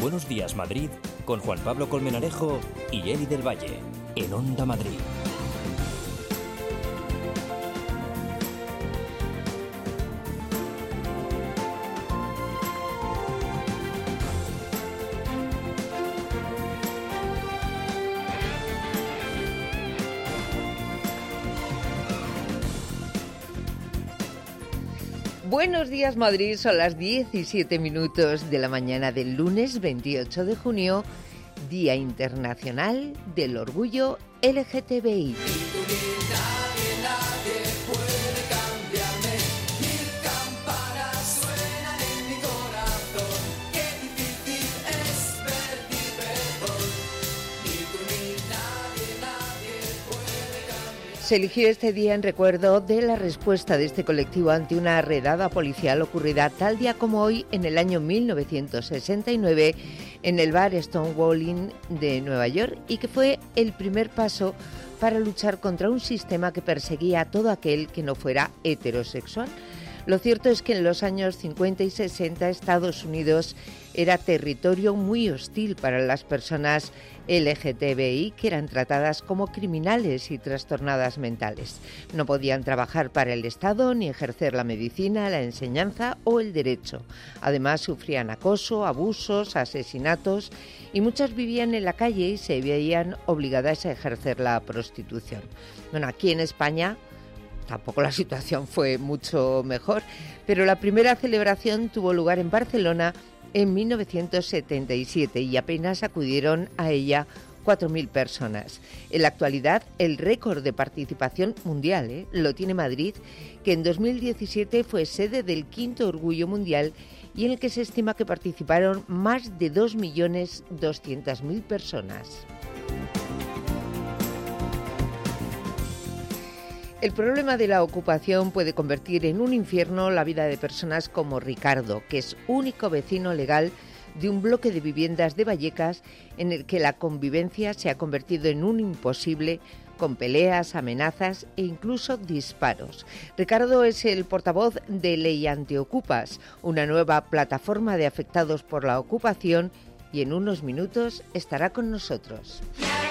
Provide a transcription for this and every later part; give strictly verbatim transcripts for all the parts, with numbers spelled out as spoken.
Buenos Días Madrid con Juan Pablo Colmenarejo y Eli del Valle en Onda Madrid. Buenos días Madrid, son las diecisiete minutos de la mañana del lunes veintiocho de junio, Día Internacional del Orgullo L G T B I. Se eligió este día en recuerdo de la respuesta de este colectivo ante una redada policial ocurrida tal día como hoy en el año mil novecientos sesenta y nueve en el bar Stonewall Inn de Nueva York y que fue el primer paso para luchar contra un sistema que perseguía a todo aquel que no fuera heterosexual. Lo cierto es que en los años cincuenta y sesenta Estados Unidos era territorio muy hostil para las personas L G T B I que eran tratadas como criminales y trastornadas mentales. No podían trabajar para el Estado ni ejercer la medicina, la enseñanza o el derecho. Además sufrían acoso, abusos, asesinatos y muchas vivían en la calle y se veían obligadas a ejercer la prostitución. Bueno, aquí en España tampoco la situación fue mucho mejor, pero la primera celebración tuvo lugar en Barcelona en mil novecientos setenta y siete y apenas acudieron a ella cuatro mil personas. En la actualidad, el récord de participación mundial ¿eh? lo tiene Madrid, que en dos mil diecisiete fue sede del quinto Orgullo Mundial y en el que se estima que participaron más de dos millones doscientas mil personas. El problema de la ocupación puede convertir en un infierno la vida de personas como Ricardo, que es único vecino legal de un bloque de viviendas de Vallecas en el que la convivencia se ha convertido en un imposible, con peleas, amenazas e incluso disparos. Ricardo es el portavoz de Ley Antiocupas, una nueva plataforma de afectados por la ocupación, y en unos minutos estará con nosotros.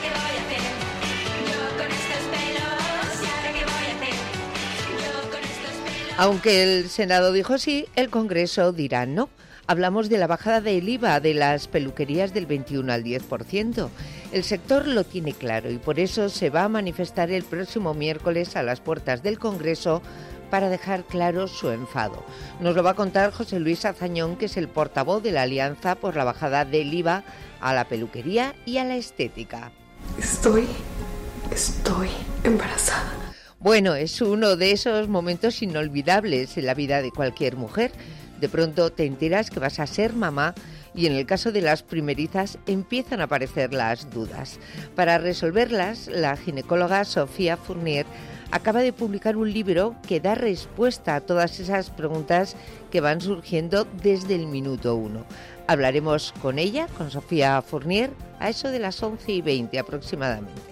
Aunque el Senado dijo sí, el Congreso dirá no. Hablamos de la bajada del I V A de las peluquerías del veintiuno al diez por ciento. El sector lo tiene claro y por eso se va a manifestar el próximo miércoles a las puertas del Congreso para dejar claro su enfado. Nos lo va a contar José Luis Azañón, que es el portavoz de la Alianza por la bajada del I V A a la peluquería y a la estética. Estoy, estoy embarazada. Bueno, es uno de esos momentos inolvidables en la vida de cualquier mujer. De pronto te enteras que vas a ser mamá y en el caso de las primerizas empiezan a aparecer las dudas. Para resolverlas, la ginecóloga Sofía Fournier acaba de publicar un libro que da respuesta a todas esas preguntas que van surgiendo desde el minuto uno. Hablaremos con ella, con Sofía Fournier, a eso de las once y veinte aproximadamente.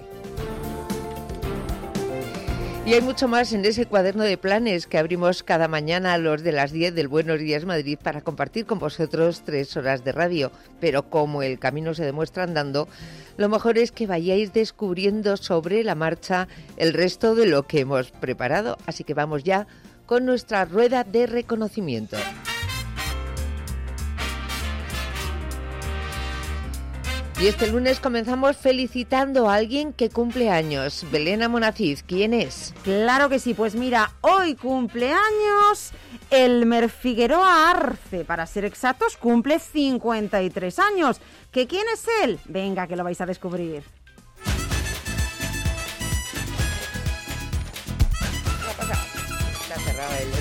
Y hay mucho más en ese cuaderno de planes que abrimos cada mañana a los de las diez del Buenos Días Madrid para compartir con vosotros tres horas de radio. Pero como el camino se demuestra andando, lo mejor es que vayáis descubriendo sobre la marcha el resto de lo que hemos preparado. Así que vamos ya con nuestra rueda de reconocimiento. Y este lunes comenzamos felicitando a alguien que cumple años. Belén Amonacid, ¿quién es? Claro que sí, pues mira, hoy cumpleaños Elmer Figueroa Arce, para ser exactos, cumple cincuenta y tres años. ¿Que quién es él? Venga, que lo vais a descubrir. Está cerrado el...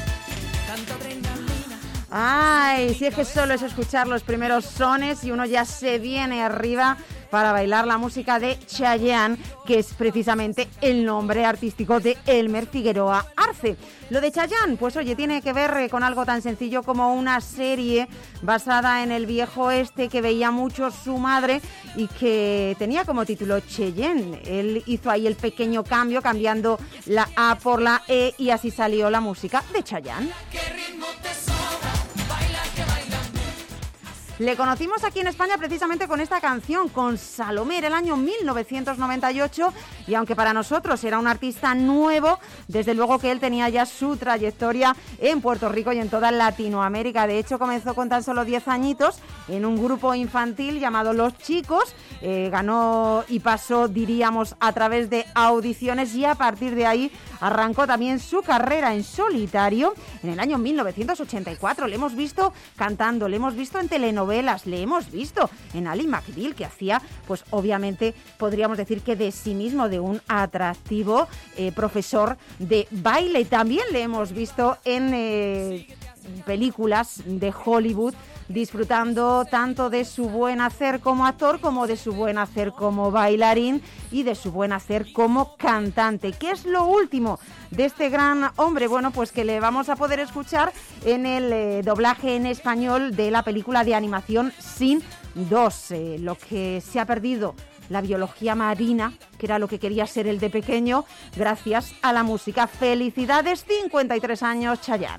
Ay, si es que solo es escuchar los primeros sones y uno ya se viene arriba para bailar la música de Chayanne, que es precisamente el nombre artístico de Elmer Figueroa Arce. Lo de Chayanne, pues oye, tiene que ver con algo tan sencillo como una serie basada en el viejo oeste que veía mucho su madre y que tenía como título Cheyenne. Él hizo ahí el pequeño cambio, cambiando la A por la E, y así salió la música de Chayanne. Le conocimos aquí en España precisamente con esta canción, con Salomé, en el año mil novecientos noventa y ocho, y aunque para nosotros era un artista nuevo, desde luego que él tenía ya su trayectoria en Puerto Rico y en toda Latinoamérica. De hecho, comenzó con tan solo diez añitos en un grupo infantil llamado Los Chicos, eh, ganó y pasó, diríamos, a través de audiciones, y a partir de ahí arrancó también su carrera en solitario en el año mil novecientos ochenta y cuatro. Le hemos visto cantando, le hemos visto en telenovelas, le hemos visto en Ally McBeal, que hacía, pues obviamente podríamos decir que de sí mismo, de un atractivo eh, profesor de baile. También le hemos visto en eh, películas de Hollywood, disfrutando tanto de su buen hacer como actor, como de su buen hacer como bailarín y de su buen hacer como cantante. ¿Qué es lo último de este gran hombre? Bueno, pues que le vamos a poder escuchar en el eh, doblaje en español de la película de animación Sin dos, eh, lo que se ha perdido, la biología marina, que era lo que quería ser él de pequeño, gracias a la música. Felicidades, cincuenta y tres años, Chayanne.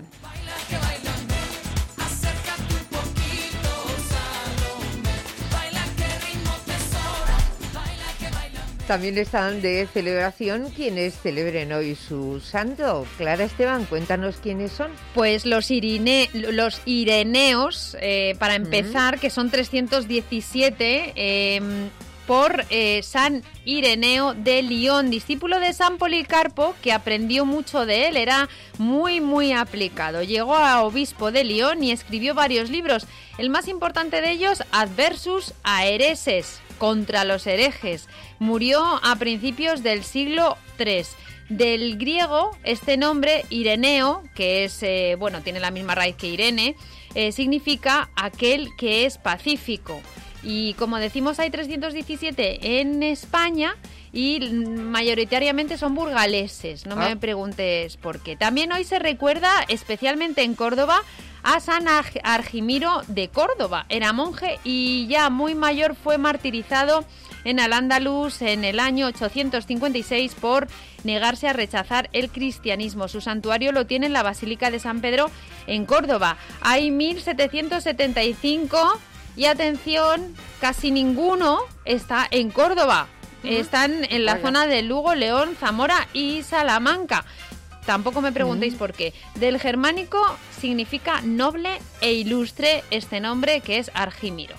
También están de celebración quienes celebren hoy su santo. Clara Esteban, cuéntanos quiénes son. Pues los, irine, los ireneos, eh, para empezar, mm. que son trescientos diecisiete, eh, por eh, San Ireneo de Lyon, discípulo de San Policarpo, que aprendió mucho de él, era muy, muy aplicado. Llegó a obispo de Lyon y escribió varios libros. El más importante de ellos, Adversus a Hereses, contra los herejes. Murió a principios del siglo tercero. Del griego, este nombre, Ireneo, que es eh, bueno, tiene la misma raíz que Irene, eh, significa aquel que es pacífico. Y como decimos, hay trescientos diecisiete en España y mayoritariamente son burgaleses. No ah. me preguntes por qué. También hoy se recuerda, especialmente en Córdoba, a San Argimiro de Córdoba. Era monje y ya muy mayor fue martirizado en Al-Ándalus en el año ochocientos cincuenta y seis por negarse a rechazar el cristianismo. Su santuario lo tiene en la Basílica de San Pedro en Córdoba. Hay mil setecientos setenta y cinco y atención, casi ninguno está en Córdoba. Uh-huh. Están en la Vaya. zona de Lugo, León, Zamora y Salamanca. Tampoco me preguntéis uh-huh. por qué. Del germánico significa noble e ilustre este nombre, que es Argimiro.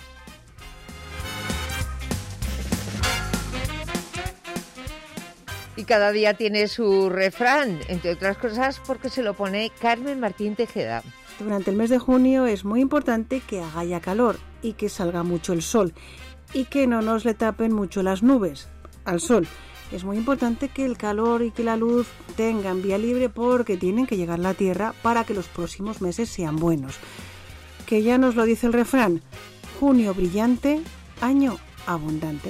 Y cada día tiene su refrán, entre otras cosas porque se lo pone Carmen Martín Tejeda. Durante el mes de junio es muy importante que haga ya calor y que salga mucho el sol y que no nos le tapen mucho las nubes al sol. Es muy importante que el calor y que la luz tengan vía libre porque tienen que llegar a la tierra para que los próximos meses sean buenos. Que ya nos lo dice el refrán, junio brillante, año abundante.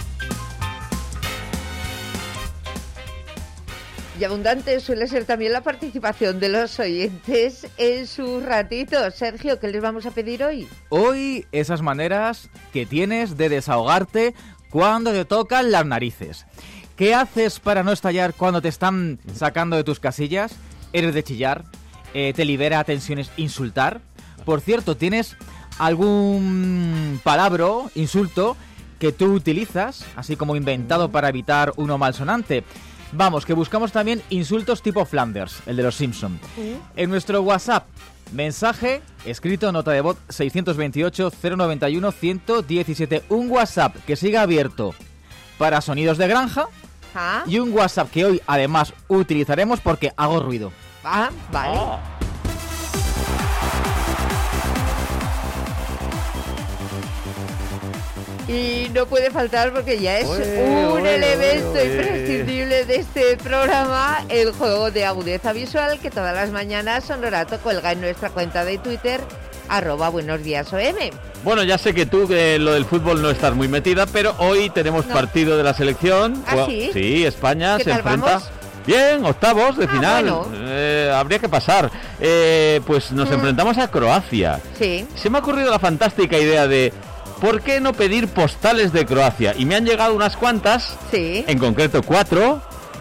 Y abundante suele ser también la participación de los oyentes en sus ratitos. Sergio, ¿qué les vamos a pedir hoy? Hoy esas maneras que tienes de desahogarte cuando te tocan las narices. ¿Qué haces para no estallar cuando te están sacando de tus casillas? ¿Eres de chillar? Eh, ¿Te libera tensiones insultar? Por cierto, ¿tienes algún palabra, insulto, que tú utilizas, así como inventado para evitar uno malsonante? Vamos, que buscamos también insultos tipo Flanders, el de los Simpson. ¿Sí? En nuestro WhatsApp, mensaje escrito, nota de voz seiscientos veintiocho, cero noventa y uno, ciento diecisiete. Un WhatsApp que siga abierto para sonidos de granja. ¿Ah? Y un WhatsApp que hoy además utilizaremos porque hago ruido. Ah, vale. Oh. Y no puede faltar porque ya es oye, un oye, elemento oye, oye. imprescindible de este programa, el juego de agudeza visual que todas las mañanas Honorato cuelga en nuestra cuenta de Twitter, arroba buenos días O M. Bueno, ya sé que tú que lo del fútbol no estás muy metida, pero hoy tenemos no. partido de la selección. ¿Ah, sí? Sí, España ¿Qué se tal enfrenta... Vamos? Bien, octavos de ah, final. Bueno. Eh, habría que pasar. Eh, pues nos mm. enfrentamos a Croacia. Sí. Se me ha ocurrido la fantástica idea de... ¿por qué no pedir postales de Croacia? Y me han llegado unas cuantas, sí. en concreto cuatro,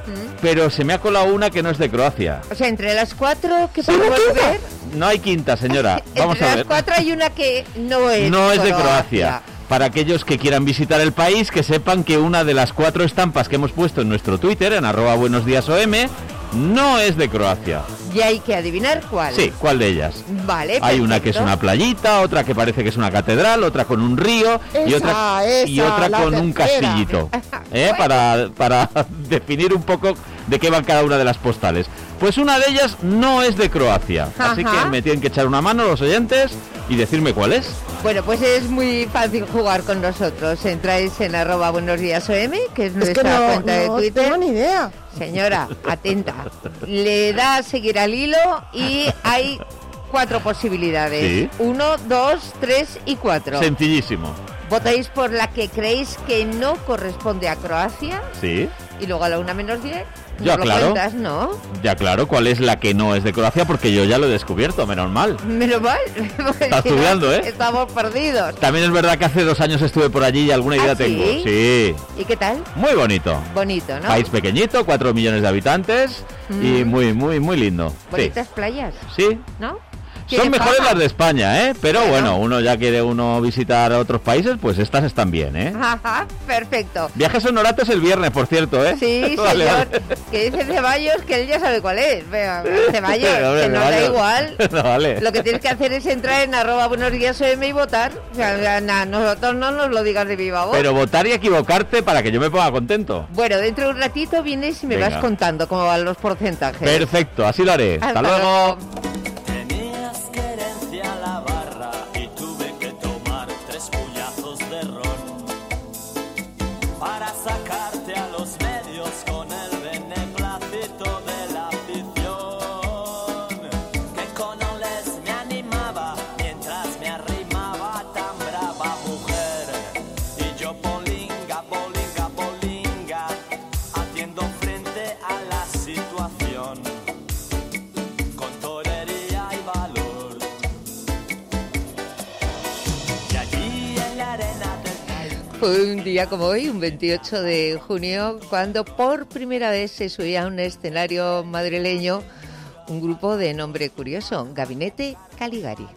pero se me ha colado una que no es de Croacia. O sea, entre las cuatro que podemos ver... No hay quinta, señora. Vamos entre a ver. las cuatro hay una que no es No es de Croacia. Croacia. Para aquellos que quieran visitar el país, que sepan que una de las cuatro estampas que hemos puesto en nuestro Twitter, en arroba buenos días O M, no es de Croacia. Y hay que adivinar cuál. Sí, ¿cuál de ellas? Vale, Hay perfecto. una que es una playita, otra que parece que es una catedral, otra con un río y Esa, otra, y esa, otra la con un tercera. castillito. ¿eh? para, para definir un poco de qué van cada una de las postales. Pues una de ellas no es de Croacia. Así Ajá. que me tienen que echar una mano los oyentes y decirme cuál es. Bueno, pues es muy fácil jugar con nosotros. Entráis en arroba buenos días O M, que es nuestra que no, cuenta de no Twitter. tengo ni idea. Señora, atenta. Le da a seguir al hilo y hay cuatro posibilidades. Sí. Uno, dos, tres y cuatro. Sencillísimo. Votáis por la que creéis que no corresponde a Croacia Sí. y luego a la una menos diez. Ya, nos lo claro. cuentas, ¿no? Ya claro, cuál es la que no es de Croacia, porque yo ya lo he descubierto, menos mal. Menos mal. Estás estudiando, ¿eh? Estamos perdidos. También es verdad que hace dos años estuve por allí y alguna idea ¿Ah, sí? tengo. Sí. ¿Y qué tal? Muy bonito. Bonito, ¿no? País pequeñito, cuatro millones de habitantes y Mm. muy, muy, muy lindo. Bonitas playas, Sí. Sí. ¿no? Son ¿Tiene mejores fama? las de España, ¿eh? Pero Bueno. bueno, uno ya quiere uno visitar otros países, pues estas están bien, ¿eh? Ajá, perfecto. Viajes honoratos el viernes, por cierto, ¿eh? Sí, Vale, señor. vale. Que dice Ceballos que él ya sabe cuál es. Venga, Ceballos, Pero, hombre, que nos da Ceballos. igual. No, vale. Lo que tienes que hacer es entrar en arroba buenos días O M y votar. O sea, na, nosotros no nos lo digas de viva voz. Pero votar y equivocarte para que yo me ponga contento. Bueno, dentro de un ratito vienes y me Venga. vas contando cómo van los porcentajes. Perfecto, así lo haré. Hasta, Hasta luego. luego. Tenías querencia a la barra y tuve que tomar tres puñazos de ron para sacarte a los medios con el beneplácito de la afición, que con oles me animaba mientras me arrimaba tan brava mujer, y yo bolinga, bolinga, bolinga, haciendo frente a la situación con torería y valor. Y allí en la arena del Fue un día como hoy, un veintiocho de junio, cuando por primera vez se subía a un escenario madrileño un grupo de nombre curioso, Gabinete Caligari.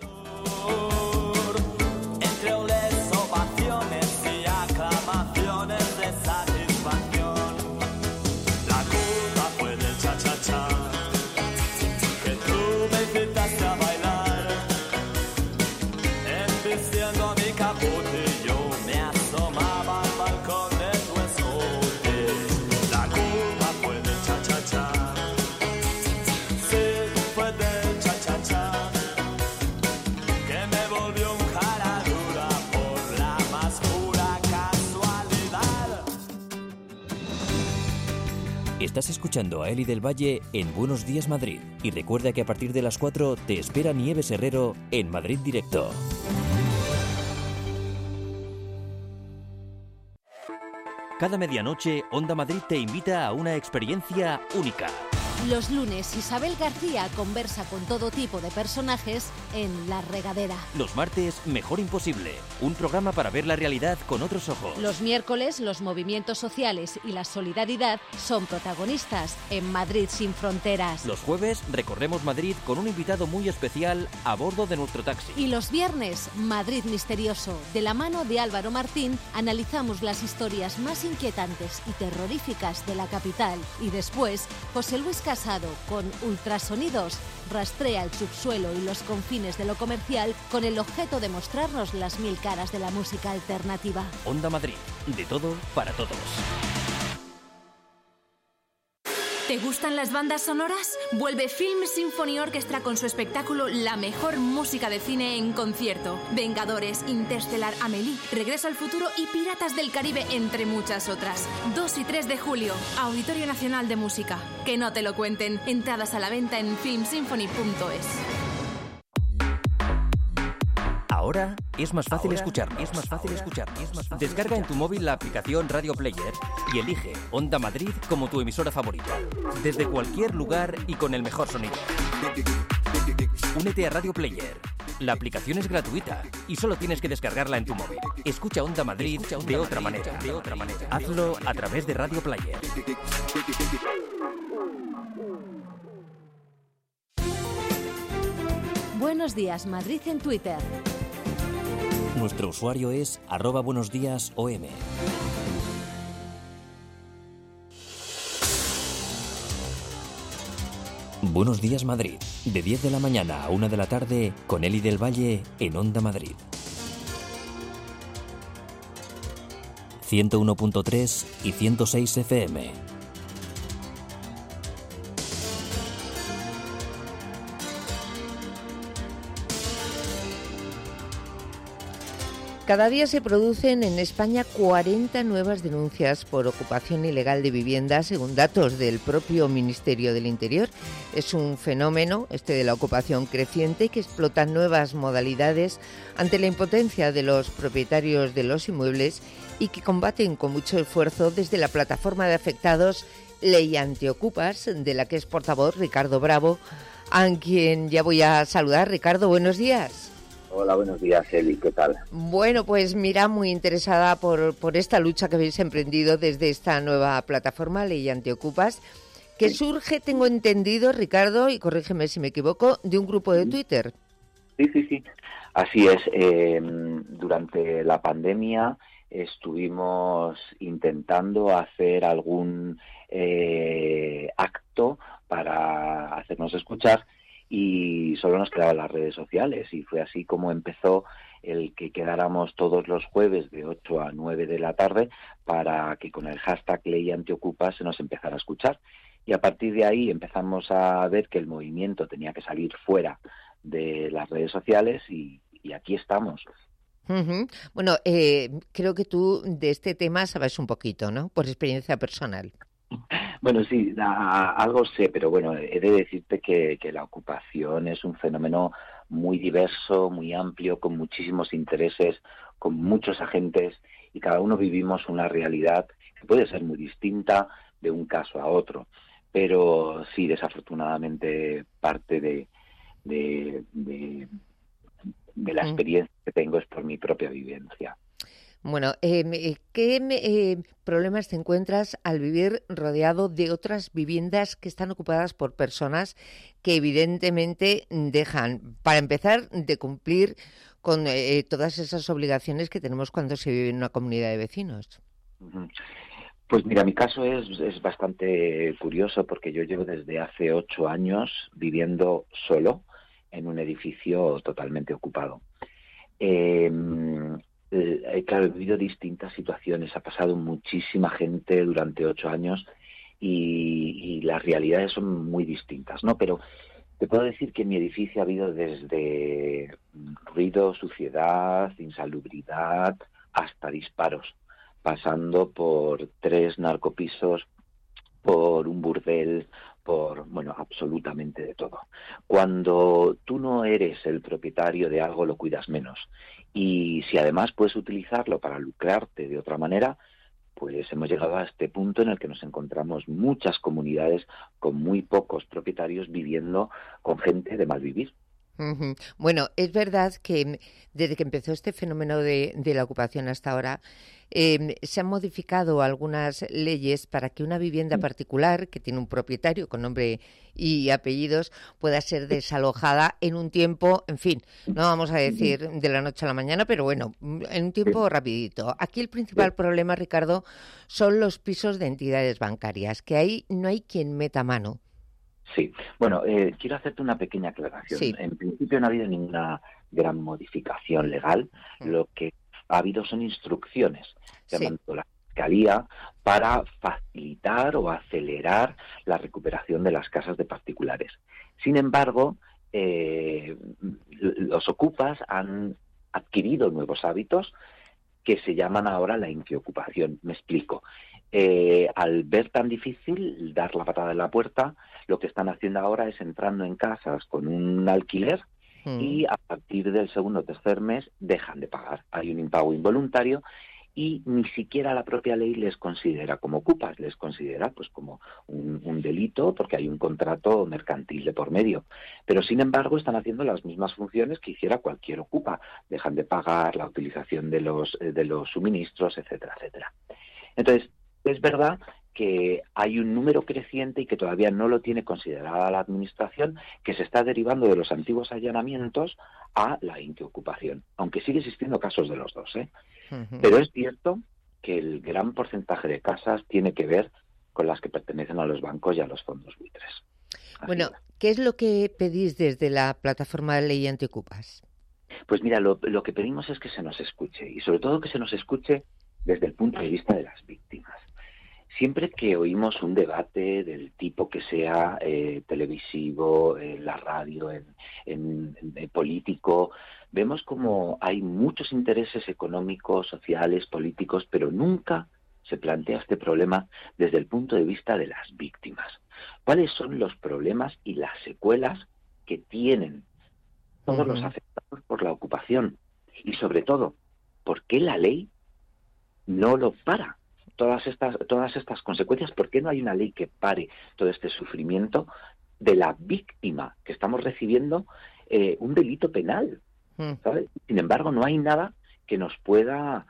entre oles, ovaciones y aclamaciones de satisfacción. La culpa fue del cha-cha-cha, que tú me invitaste a bailar, embistiendo a mi capote, yo me asomaba al balcón de tu escote. La culpa fue del cha-cha-cha, sí, fue del cha-cha-cha, que me volvió un cara dura por la más pura casualidad. Estás escuchando a Eli del Valle en Buenos Días Madrid. Y recuerda que a partir de las cuatro te espera Nieves Herrero en Madrid Directo. Cada medianoche, Onda Madrid te invita a una experiencia única. Los lunes, Isabel García conversa con todo tipo de personajes en La Regadera. Los martes, Mejor Imposible, un programa para ver la realidad con otros ojos. Los miércoles, los movimientos sociales y la solidaridad son protagonistas en Madrid sin fronteras. Los jueves, recorremos Madrid con un invitado muy especial a bordo de nuestro taxi. Y los viernes, Madrid Misterioso. De la mano de Álvaro Martín, analizamos las historias más inquietantes y terroríficas de la capital. Y después, José Luis Casado, con Ultrasonidos, rastrea el subsuelo y los confines de lo comercial con el objeto de mostrarnos las mil caras de la música alternativa. Onda Madrid, de todo para todos. ¿Te gustan las bandas sonoras? Vuelve Film Symphony Orchestra con su espectáculo La mejor música de cine en concierto. Vengadores, Interstellar, Amélie, Regreso al futuro y Piratas del Caribe, entre muchas otras. dos y tres de julio, Auditorio Nacional de Música. Que no te lo cuenten. Entradas a la venta en film symphony punto es. Ahora es más fácil escucharnos. Es más fácil escucharnos. Descarga en tu móvil la aplicación Radio Player y elige Onda Madrid como tu emisora favorita. Desde cualquier lugar y con el mejor sonido. Únete a Radio Player. La aplicación es gratuita y solo tienes que descargarla en tu móvil. Escucha Onda Madrid de otra manera. De otra manera. Hazlo a través de Radio Player. Buenos días, Madrid en Twitter. Nuestro usuario es arroba buenos días O M. Buenos días Madrid, de diez de la mañana a una de la tarde con Eli del Valle en Onda Madrid. ciento uno punto tres y ciento seis F M. Cada día se producen en España cuarenta nuevas denuncias por ocupación ilegal de viviendas, según datos del propio Ministerio del Interior. Es un fenómeno, este de la ocupación creciente, que explota nuevas modalidades ante la impotencia de los propietarios de los inmuebles y que combaten con mucho esfuerzo desde la plataforma de afectados Ley Antiocupas, de la que es portavoz Ricardo Bravo, a quien ya voy a saludar. Ricardo, buenos días. Hola, buenos días, Eli, ¿qué tal? Bueno, pues mira, muy interesada por, por esta lucha que habéis emprendido desde esta nueva plataforma, Ley Antiocupas, que sí. surge, tengo entendido, Ricardo, y corrígeme si me equivoco, de un grupo de Twitter. Sí, sí, sí, así es. Eh, durante la pandemia estuvimos intentando hacer algún eh, acto para hacernos escuchar, y solo nos quedaban las redes sociales, y fue así como empezó el que quedáramos todos los jueves de ocho a nueve de la tarde para que con el hashtag Ley Antiocupas se nos empezara a escuchar. Y a partir de ahí empezamos a ver que el movimiento tenía que salir fuera de las redes sociales y, y aquí estamos. Uh-huh. Bueno, eh, creo que tú de este tema sabes un poquito, ¿no? Por experiencia personal. Bueno, sí, a, algo sé, pero bueno, he de decirte que, que la ocupación es un fenómeno muy diverso, muy amplio, con muchísimos intereses, con muchos agentes, y cada uno vivimos una realidad que puede ser muy distinta de un caso a otro. Pero sí, desafortunadamente, parte de, de, de, de la experiencia que tengo es por mi propia vivencia. Bueno, eh, ¿qué eh, problemas te encuentras al vivir rodeado de otras viviendas que están ocupadas por personas que evidentemente dejan, para empezar, de cumplir con eh, todas esas obligaciones que tenemos cuando se vive en una comunidad de vecinos? Pues mira, mi caso es, es bastante curioso porque yo llevo desde hace ocho años viviendo solo en un edificio totalmente ocupado. Eh, Eh, claro, he vivido distintas situaciones, ha pasado muchísima gente durante ocho años y, y las realidades son muy distintas, ¿no? Pero te puedo decir que en mi edificio ha habido desde ruido, suciedad, insalubridad, hasta disparos, pasando por tres narcopisos, por un burdel, por, bueno, absolutamente de todo. Cuando tú no eres el propietario de algo, lo cuidas menos. Y si además puedes utilizarlo para lucrarte de otra manera, pues hemos llegado a este punto en el que nos encontramos muchas comunidades con muy pocos propietarios viviendo con gente de mal vivir. Uh-huh. Bueno, es verdad que desde que empezó este fenómeno de, de la ocupación hasta ahora, eh, se han modificado algunas leyes para que una vivienda particular que tiene un propietario con nombre y apellidos pueda ser desalojada en un tiempo, en fin, no vamos a decir de la noche a la mañana, pero bueno, en un tiempo rapidito. Aquí el principal problema, Ricardo, son los pisos de entidades bancarias, que ahí no hay quien meta mano. Sí, bueno, eh, quiero hacerte una pequeña aclaración. Sí. En principio no ha habido ninguna gran modificación legal. Mm. Lo que ha habido son instrucciones que sí. ha mandado la Fiscalía para facilitar o acelerar la recuperación de las casas de particulares. Sin embargo, eh, los ocupas han adquirido nuevos hábitos que se llaman ahora la infiocupación. Me explico. Eh, al ver tan difícil dar la patada en la puerta, lo que están haciendo ahora es entrando en casas con un alquiler mm. y a partir del segundo o tercer mes dejan de pagar. Hay un impago involuntario y ni siquiera la propia ley les considera como ocupas, les considera pues como un, un delito porque hay un contrato mercantil de por medio. Pero sin embargo están haciendo las mismas funciones que hiciera cualquier ocupa, dejan de pagar la utilización de los, de los suministros, etcétera, etcétera. Entonces, es verdad que hay un número creciente y que todavía no lo tiene considerada la Administración, que se está derivando de los antiguos allanamientos a la inquiocupación, aunque sigue existiendo casos de los dos, ¿eh? Uh-huh. Pero es cierto que el gran porcentaje de casas tiene que ver con las que pertenecen a los bancos y a los fondos buitres. Así bueno, es. ¿Qué es lo que pedís desde la plataforma de Ley Antiocupas? Pues mira, lo, lo que pedimos es que se nos escuche, y sobre todo que se nos escuche desde el punto de vista de las víctimas. Siempre que oímos un debate del tipo que sea eh, televisivo, en la radio, en, en, en político, vemos como hay muchos intereses económicos, sociales, políticos, pero nunca se plantea este problema desde el punto de vista de las víctimas. ¿Cuáles son los problemas y las secuelas que tienen todos uh-huh. los afectados por la ocupación? Y sobre todo, ¿por qué la ley no lo para? Todas estas, todas estas consecuencias, ¿por qué no hay una ley que pare todo este sufrimiento de la víctima que estamos recibiendo eh, un delito penal? ¿Sabes? Sin embargo, no hay nada que nos pueda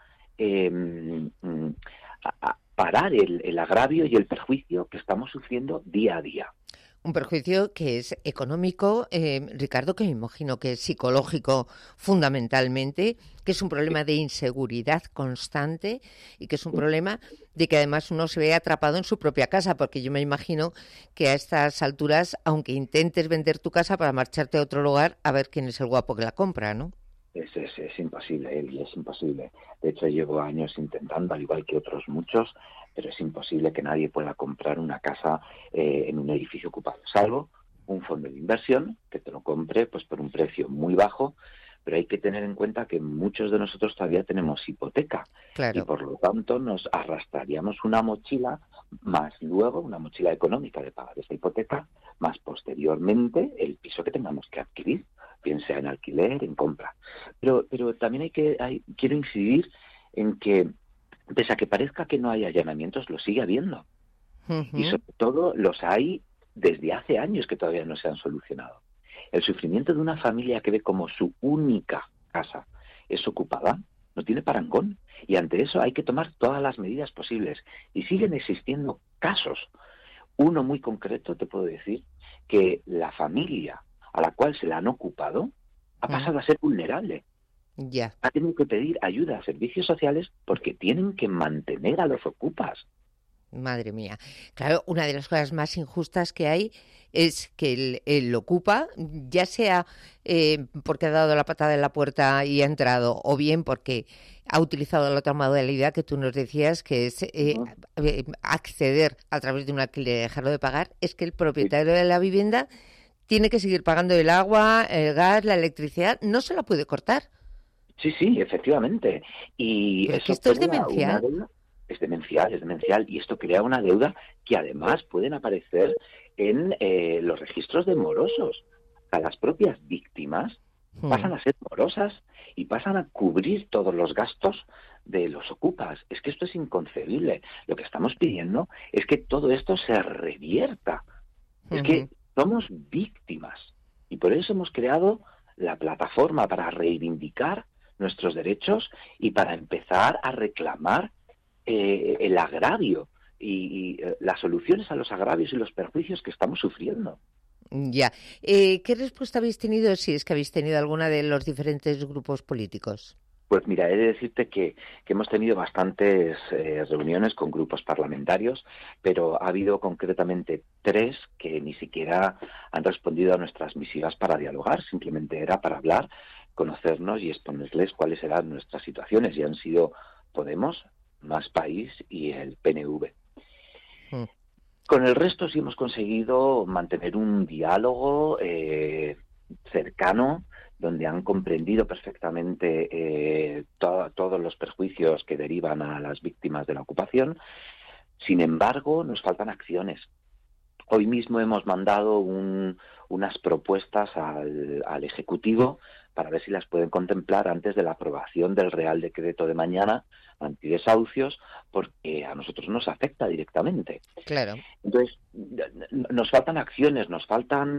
eh, a, a parar el, el agravio y el perjuicio que estamos sufriendo día a día. Un perjuicio que es económico, eh, Ricardo, que me imagino que es psicológico fundamentalmente, que es un problema de inseguridad constante y que es un problema de que además uno se ve atrapado en su propia casa, porque yo me imagino que a estas alturas, aunque intentes vender tu casa para marcharte a otro lugar, a ver quién es el guapo que la compra, ¿no? Es, es, es imposible, Eli, es imposible. De hecho, llevo años intentando, al igual que otros muchos, pero es imposible que nadie pueda comprar una casa eh, en un edificio ocupado, salvo un fondo de inversión que te lo compre pues por un precio muy bajo, pero hay que tener en cuenta que muchos de nosotros todavía tenemos hipoteca. Claro. Y por lo tanto nos arrastraríamos una mochila, más luego una mochila económica de pagar esa hipoteca, más posteriormente el piso que tengamos que adquirir, bien sea en alquiler, en compra. Pero, pero también hay que hay, quiero incidir en que pese a que parezca que no hay allanamientos, lo sigue habiendo. Uh-huh. Y sobre todo los hay desde hace años que todavía no se han solucionado. El sufrimiento de una familia que ve como su única casa es ocupada no tiene parangón. Y ante eso hay que tomar todas las medidas posibles. Y siguen existiendo casos. Uno muy concreto, te puedo decir, que la familia a la cual se la han ocupado ha pasado uh-huh. a ser vulnerable. Ya. Ha tenido que pedir ayuda a servicios sociales porque tienen que mantener a los ocupas. Madre mía. Claro, una de las cosas más injustas que hay es que el, el ocupa, ya sea eh, porque ha dado la patada en la puerta y ha entrado, o bien porque ha utilizado la otra modalidad que tú nos decías, que es eh, no. acceder a través de un alquiler y dejarlo de pagar, es que el propietario sí. de la vivienda tiene que seguir pagando el agua, el gas, la electricidad, no se la puede cortar. Sí, sí, efectivamente. Y Pero eso que esto es demencial. Deuda, es demencial, es demencial. Y esto crea una deuda que además pueden aparecer en eh, los registros de morosos. A las propias víctimas hmm. pasan a ser morosas y pasan a cubrir todos los gastos de los ocupas. Es que esto es inconcebible. Lo que estamos pidiendo es que todo esto se revierta. Hmm. Es que somos víctimas. Y por eso hemos creado la plataforma para reivindicar nuestros derechos y para empezar a reclamar eh, el agravio y, y eh, las soluciones a los agravios y los perjuicios que estamos sufriendo. Ya. Eh, ¿Qué respuesta habéis tenido, si es que habéis tenido alguna de los diferentes grupos políticos? Pues mira, he de decirte que, que hemos tenido bastantes eh, reuniones con grupos parlamentarios, pero ha habido concretamente tres que ni siquiera han respondido a nuestras misivas para dialogar, simplemente era para hablar, conocernos y exponerles cuáles eran nuestras situaciones, y han sido Podemos, Más País y el P N V. Mm. Con el resto sí hemos conseguido mantener un diálogo eh, cercano, donde han comprendido perfectamente eh, to- todos los perjuicios que derivan a las víctimas de la ocupación. Sin embargo, nos faltan acciones. Hoy mismo hemos mandado un, unas propuestas al, al Ejecutivo para ver si las pueden contemplar antes de la aprobación del Real Decreto de mañana antidesahucios, porque a nosotros nos afecta directamente. Claro. Entonces, nos faltan acciones, nos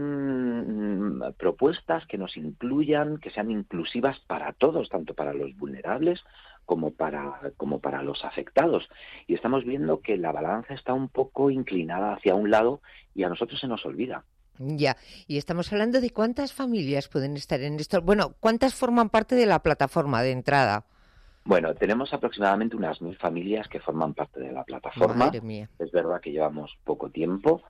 faltan propuestas que nos incluyan, que sean inclusivas para todos, tanto para los vulnerables como para, como para los afectados. Y estamos viendo que la balanza está un poco inclinada hacia un lado y a nosotros se nos olvida. Ya, y estamos hablando de cuántas familias pueden estar en esto. Bueno, ¿cuántas forman parte de la plataforma de entrada? Bueno, tenemos aproximadamente unas mil familias que forman parte de la plataforma. Madre mía. Es verdad que llevamos poco tiempo,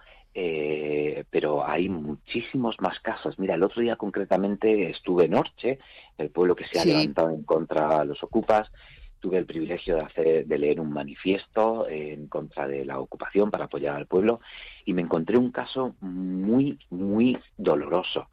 eh, pero hay muchísimos más casos. Mira, el otro día concretamente estuve en Orche, el pueblo que se ha Sí. levantado en contra de los ocupas. Tuve el privilegio de hacer, de leer un manifiesto en contra de la ocupación para apoyar al pueblo y me encontré un caso muy, muy doloroso.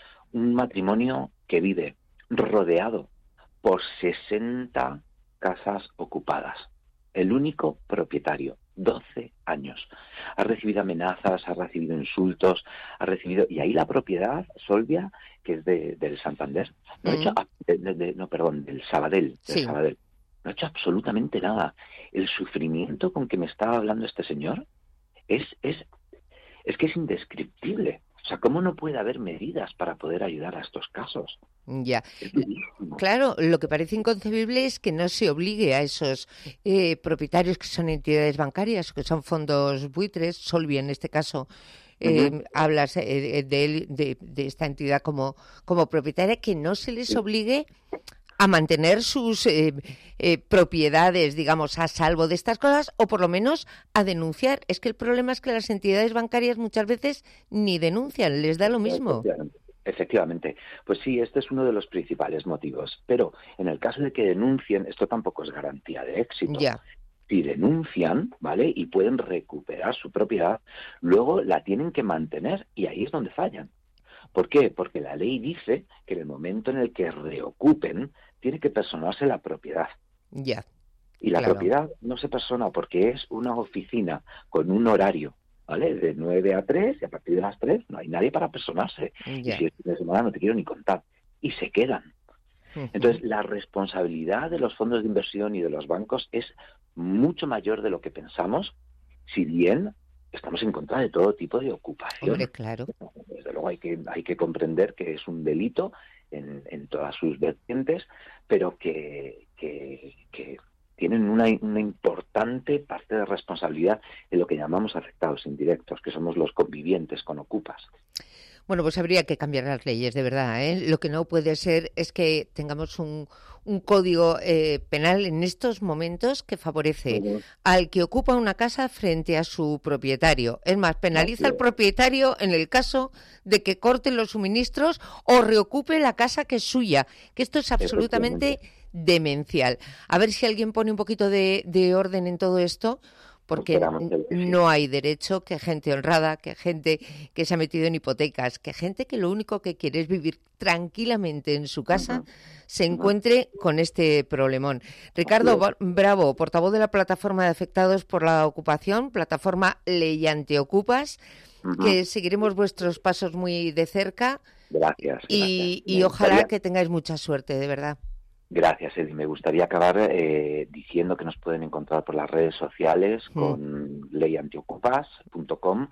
Un matrimonio que vive rodeado por sesenta casas ocupadas. El único propietario, doce años. Ha recibido amenazas, ha recibido insultos, ha recibido... Y ahí la propiedad, Solvia, que es de, del Santander, no, mm. ha hecho, de, de, de, no, perdón, del Sabadell, del Sí. Sabadell. No ha hecho absolutamente nada. El sufrimiento con que me estaba hablando este señor es, es, es que es indescriptible. O sea, ¿cómo no puede haber medidas para poder ayudar a estos casos? Ya. Claro, lo que parece inconcebible es que no se obligue a esos eh, propietarios que son entidades bancarias, que son fondos buitres, Solvia en este caso, eh, uh-huh. hablas eh, de, él, de, de esta entidad como, como propietaria, que no se les obligue a mantener sus eh, eh, propiedades, digamos, a salvo de estas cosas, o por lo menos a denunciar. Es que el problema es que las entidades bancarias muchas veces ni denuncian, les da lo mismo. Efectivamente. Efectivamente. Pues sí, este es uno de los principales motivos. Pero en el caso de que denuncien, esto tampoco es garantía de éxito. Ya. Si denuncian, ¿vale? Y pueden recuperar su propiedad, luego la tienen que mantener y ahí es donde fallan. ¿Por qué? Porque la ley dice que en el momento en el que reocupen, tiene que personarse la propiedad. Ya. Y la Claro. propiedad no se persona porque es una oficina con un horario, ¿vale? De nueve a tres, y a partir de las tres no hay nadie para personarse. Ya. Y si es fin de semana no te quiero ni contar. Y se quedan. Entonces, la responsabilidad de los fondos de inversión y de los bancos es mucho mayor de lo que pensamos, si bien estamos en contra de todo tipo de ocupación. Hombre, claro. Desde luego hay que, hay que comprender que es un delito en, en todas sus vertientes, pero que, que, que tienen una, una importante parte de responsabilidad en lo que llamamos afectados indirectos, que somos los convivientes con ocupas. Bueno, pues habría que cambiar las leyes, de verdad, ¿eh? Lo que no puede ser es que tengamos un, un código eh, penal en estos momentos que favorece uh-huh. al que ocupa una casa frente a su propietario. Es más, penaliza al propietario en el caso de que corte los suministros o reocupe la casa que es suya, que esto es absolutamente demencial. A ver si alguien pone un poquito de, de orden en todo esto, porque no hay derecho que gente honrada, que gente que se ha metido en hipotecas, que gente que lo único que quiere es vivir tranquilamente en su casa, uh-huh. se encuentre uh-huh. con este problemón. Ricardo Bravo, portavoz de la Plataforma de Afectados por la Ocupación, plataforma Ley Antiocupas, uh-huh. que seguiremos vuestros pasos muy de cerca. Gracias. Y, gracias. y ojalá que tengáis mucha suerte, de verdad. Gracias, Edi. Me gustaría acabar eh, diciendo que nos pueden encontrar por las redes sociales mm. con ley antiocupas punto com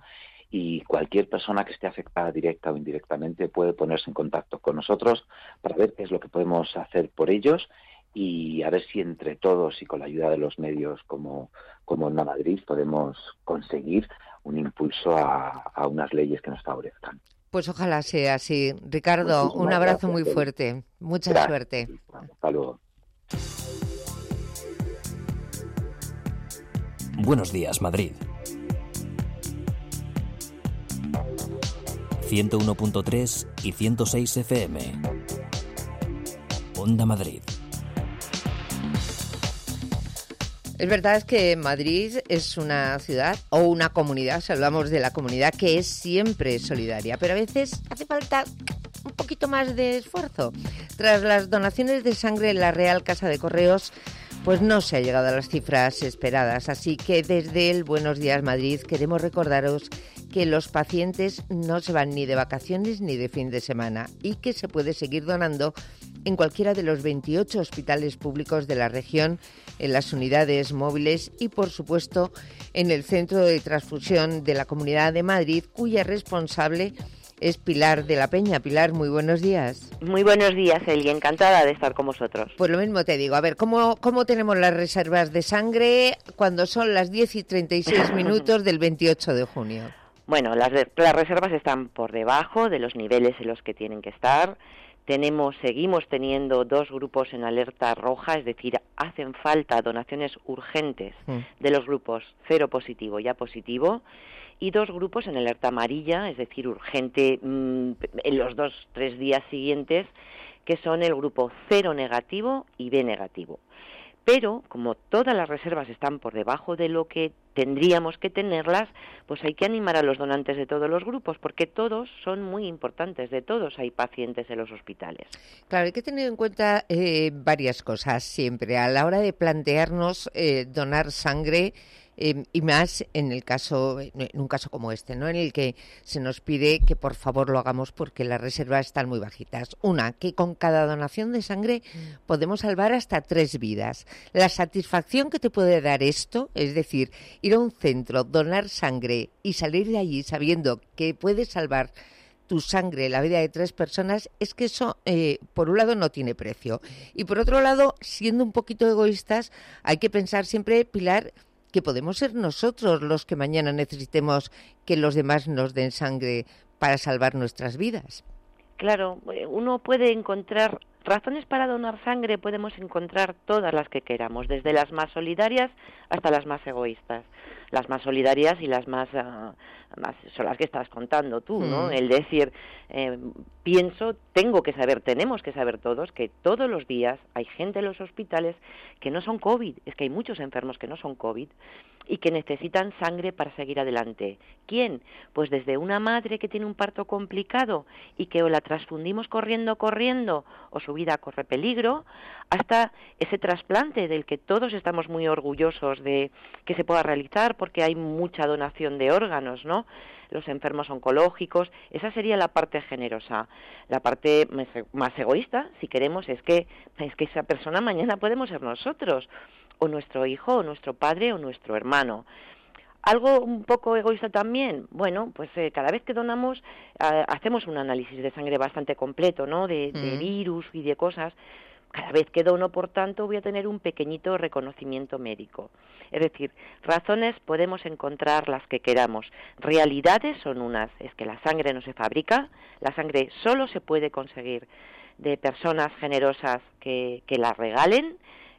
y cualquier persona que esté afectada directa o indirectamente puede ponerse en contacto con nosotros para ver qué es lo que podemos hacer por ellos y a ver si entre todos y con la ayuda de los medios como, como Onda Madrid podemos conseguir un impulso a, a unas leyes que nos favorezcan. Pues ojalá sea así. Ricardo, Muchísimas un abrazo gracias, muy fuerte. Mucha gracias. suerte. Hasta luego. Buenos días, Madrid. ciento uno punto tres y ciento seis F M. Onda Madrid. Es verdad que Madrid es una ciudad o una comunidad, si hablamos de la comunidad, que es siempre solidaria, pero a veces hace falta un poquito más de esfuerzo. Tras las donaciones de sangre en la Real Casa de Correos, pues no se ha llegado a las cifras esperadas. Así que desde el Buenos Días Madrid queremos recordaros que los pacientes no se van ni de vacaciones ni de fin de semana y que se puede seguir donando en cualquiera de los veintiocho hospitales públicos de la región, en las unidades móviles y, por supuesto, en el Centro de Transfusión de la Comunidad de Madrid, cuya responsable es Pilar de la Peña. Pilar, muy buenos días. Muy buenos días, Eli, encantada de estar con vosotros. Pues lo mismo te digo. A ver, ¿cómo, cómo tenemos las reservas de sangre cuando son las diez y treinta y seis minutos del veintiocho de junio? Bueno, las, las reservas están por debajo de los niveles en los que tienen que estar. Tenemos, seguimos teniendo dos grupos en alerta roja, es decir, hacen falta donaciones urgentes mm. de los grupos cero positivo y A positivo, y dos grupos en alerta amarilla, es decir, urgente mmm, en los dos, tres días siguientes, que son el grupo cero negativo y B negativo. Pero, como todas las reservas están por debajo de lo que tendríamos que tenerlas, pues hay que animar a los donantes de todos los grupos, porque todos son muy importantes, de todos hay pacientes en los hospitales. Claro, hay que tener en cuenta eh, varias cosas siempre a la hora de plantearnos eh, donar sangre. Eh, y más en el caso, en un caso como este, ¿no? En el que se nos pide que por favor lo hagamos porque las reservas están muy bajitas. Una, que con cada donación de sangre podemos salvar hasta tres vidas. La satisfacción que te puede dar esto, es decir, ir a un centro, donar sangre y salir de allí sabiendo que puedes salvar tu sangre, la vida de tres personas, es que eso, eh, por un lado, no tiene precio. Y por otro lado, siendo un poquito egoístas, hay que pensar siempre, Pilar, que podemos ser nosotros los que mañana necesitemos que los demás nos den sangre para salvar nuestras vidas. Claro, uno puede encontrar razones para donar sangre, podemos encontrar todas las que queramos, desde las más solidarias hasta las más egoístas. Las más solidarias y las más, uh, más son las que estás contando tú, ¿no? Mm. El decir, eh, pienso, tengo que saber, tenemos que saber todos que todos los días hay gente en los hospitales que no son COVID, es que hay muchos enfermos que no son COVID y que necesitan sangre para seguir adelante. ¿Quién? Pues desde una madre que tiene un parto complicado y que o la transfundimos corriendo, corriendo, o su vida corre peligro, hasta ese trasplante del que todos estamos muy orgullosos de que se pueda realizar porque hay mucha donación de órganos, ¿no? Los enfermos oncológicos, esa sería la parte generosa. La parte más egoísta, si queremos, es que, es que esa persona mañana podemos ser nosotros, o nuestro hijo, o nuestro padre, o nuestro hermano. Algo un poco egoísta también, bueno, pues eh, cada vez que donamos eh, hacemos un análisis de sangre bastante completo, ¿no? De, de mm. virus y de cosas. Cada vez que dono, por tanto, voy a tener un pequeñito reconocimiento médico. Es decir, razones podemos encontrar las que queramos. Realidades son unas, es que la sangre no se fabrica, la sangre solo se puede conseguir de personas generosas que, que la regalen.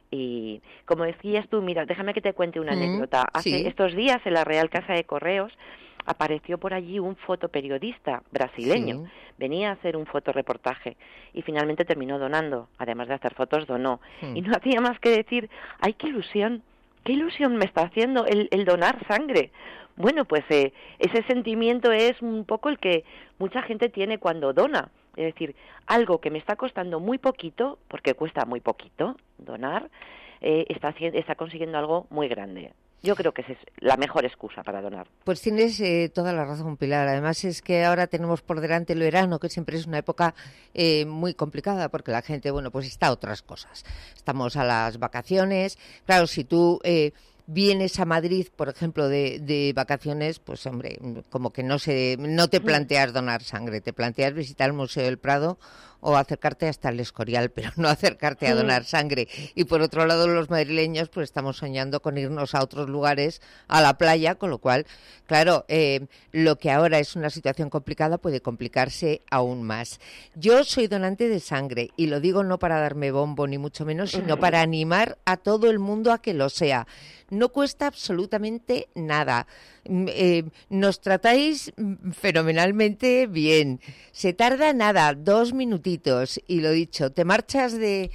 Y como decías tú, mira, déjame que te cuente una mm, anécdota. Hace sí. estos días en la Real Casa de Correos apareció por allí un fotoperiodista brasileño. Sí. Venía a hacer un fotoreportaje y finalmente terminó donando. Además de hacer fotos, donó. Mm. Y no hacía más que decir, ¡ay, qué ilusión! ¡Qué ilusión me está haciendo el, el donar sangre! Bueno, pues eh, ese sentimiento es un poco el que mucha gente tiene cuando dona. Es decir, algo que me está costando muy poquito, porque cuesta muy poquito donar, eh, está, está consiguiendo algo muy grande. Yo creo que esa es la mejor excusa para donar. Pues tienes eh, toda la razón, Pilar. Además es que ahora tenemos por delante el verano, que siempre es una época eh, muy complicada, porque la gente, bueno, pues está a otras cosas. Estamos a las vacaciones. Claro, si tú eh, vienes a Madrid, por ejemplo, de, de vacaciones, pues hombre, como que no se, no te planteas donar sangre, te planteas visitar el Museo del Prado o acercarte hasta el Escorial, pero no acercarte a donar sangre. Y por otro lado, los madrileños pues estamos soñando con irnos a otros lugares, a la playa, con lo cual, claro, eh, lo que ahora es una situación complicada puede complicarse aún más. Yo soy donante de sangre y lo digo no para darme bombo ni mucho menos, sino para animar a todo el mundo a que lo sea. No cuesta absolutamente nada. Eh, nos tratáis fenomenalmente bien. Se tarda nada, dos minutitos. Y lo dicho, te marchas de,